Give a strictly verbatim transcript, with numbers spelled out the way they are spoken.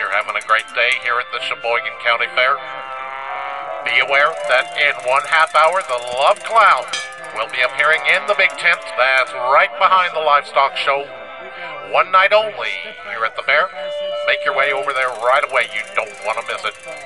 you're having a great day here at the Sheboygan County Fair. Be aware that in one half hour, the Love Clowns will be appearing in the big tent that's right behind the livestock show. One night only here at the fair. Make your way over there right away. You don't want to miss it.